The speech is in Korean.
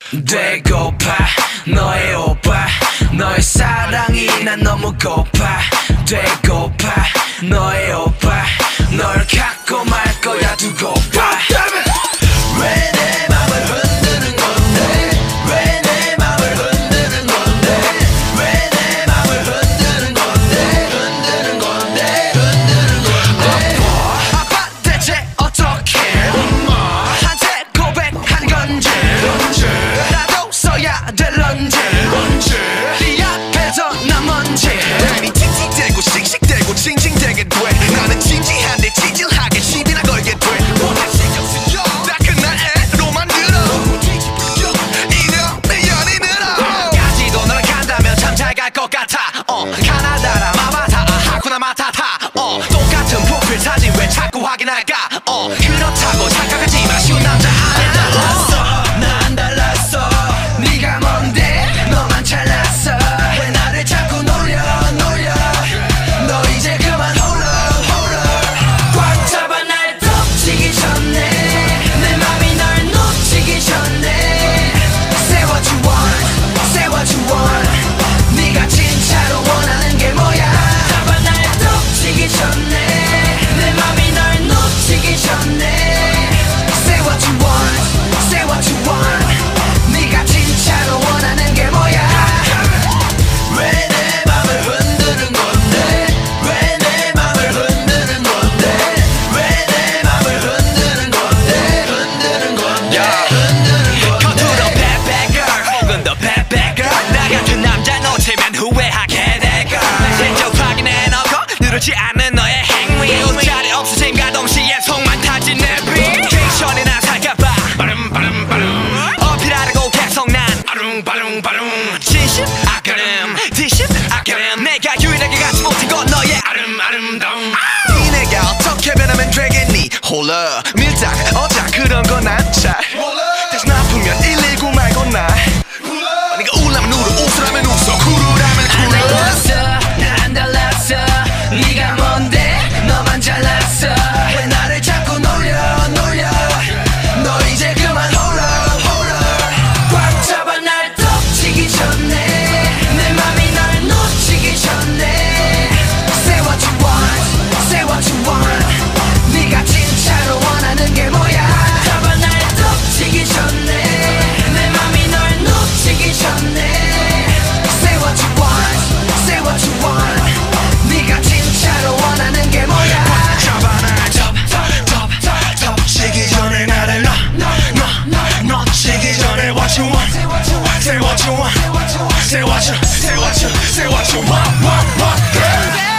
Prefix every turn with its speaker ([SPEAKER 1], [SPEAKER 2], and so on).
[SPEAKER 1] 되고파 너의 오빠 너의 사랑이 난 너무 고파 되고파 너의 오빠 널 갖고 말 거야 두고 봐 왜 내 맘을 흔드는 건데 왜 내 맘을 흔드는 건데 왜 내 맘을 흔드는 건데 흔드는 건데 흔드는 건데 아빠 대체 어떻게 엄마한테 고백한 건지 나도 써야 될런지 네 앞에서 난 뭔지
[SPEAKER 2] 땀이 틱틱대고 씩씩대고 징징대게 돼 나는 진지한데 찌질하게 시비나 걸게 돼 원래 신경 쓰여 따끈한 애로만 들어 이녀 내 연이 늘어
[SPEAKER 1] 까지도 너랑 간다면 참 잘 갈 것 같아 가나다라 마마타 하쿠나 마타타 똑같은 프로필 사진 왜 자꾸 확인할까 그렇다고 착각하지마 쉬운 남자 아니야 난 달랐어 네가 뭔데 너만 잘났어 왜 나를 자꾸 놀려 너 이제 그만 홀러 꽉 잡아 날 덮치기 전에 내 맘이 널 놓치기 전에 Say what you want Say what you want 네가 진짜로 원하는 게 뭐야 잡아 날 덮치기 전에 내 맘이 널 놓치기 전에 Say what you want Say what you want 네가 진짜로 원하는 게 뭐야 왜 내 맘을 흔드는 건데 왜 내 맘을 흔드는 건데 왜 내 맘을 흔드는 건데 흔드는 건데 흔드는 건데
[SPEAKER 3] 겉으로 bad bad girl 혹은 더 bad bad girl 나 같은 남자 놓치면 후회하게 될 걸 직접 확인해놓고 누르지 않는 너의 행위 옷자리 없어짐과 동시에 속만 타진 내 리액션이 나 살까봐 어필하려고 계속 난 진심 아까름 뒷심 아까름 내가 유일하게 갖지 못한 건 너의 아름다움
[SPEAKER 2] 니네가 어떻게 변하면 되겠니 홀러 밀당 어작 그런 건 안 잘 다시 나쁘면 119 말고 나 네가 울라면 울어 웃으라면 웃어 쿨하면 쿨해
[SPEAKER 1] 난 달랐어 네가 뭔데 너만 잘났어 왜 나를 자꾸 놀려 너 이제 그만 홀러 꽉 잡아 날 덮치기 전에 내 맘이 널 놓치기 전에 Say what you want Say what you want 네가 진짜로 원하는 게 뭐야 잡아 날 덮치기 전에 내 맘이 널 놓치기 전에 Say what you want Say what you want 네가 진짜로 원하는 게 뭐야
[SPEAKER 2] 잡아 날 덮치기 전에 나를 놓치기 전에 What you want Say what you want Say what you want